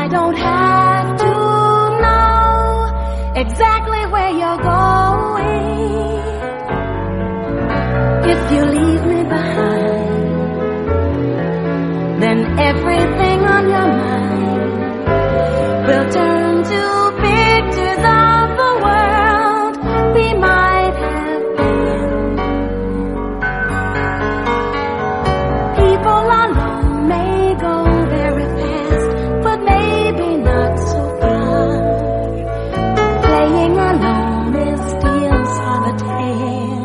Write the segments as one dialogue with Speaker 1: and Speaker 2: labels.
Speaker 1: I don't have to know exactly where you're going. If you leave me behind, then everything on your mind will turn to pictures of the world we might have been. People alone may go very fast, but maybe not so far. Playing alone is still solitaire.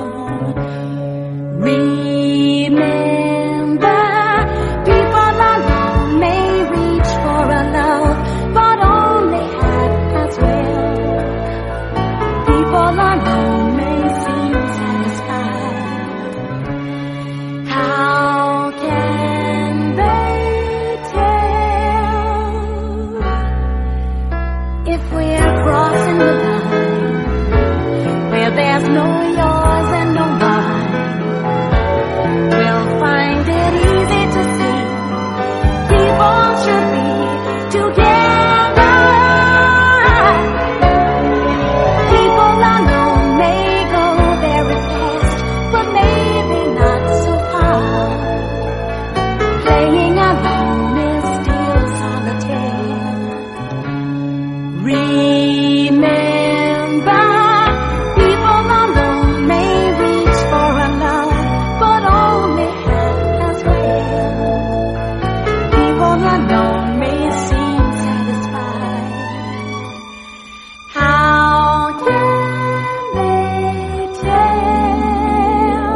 Speaker 1: Remember, people alone may reach for a love, but only half as well. People alone may seem satisfied. How can they tell if we're crossing the line where there's no yours and no mine? We'll find it easy to see people should be together. People alone may go very fast, but maybe not so far. Playing alone is still solitaire. Remember, people alone may reach for a love, but only half as well. People alone may seem satisfied. How can they tell?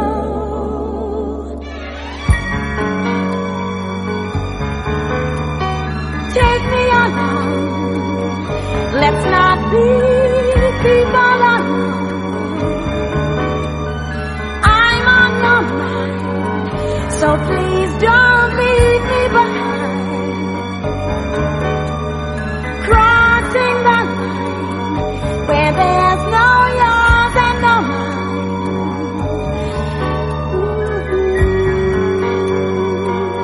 Speaker 1: Take me along, let's not be people alone. I'm on your mind, so please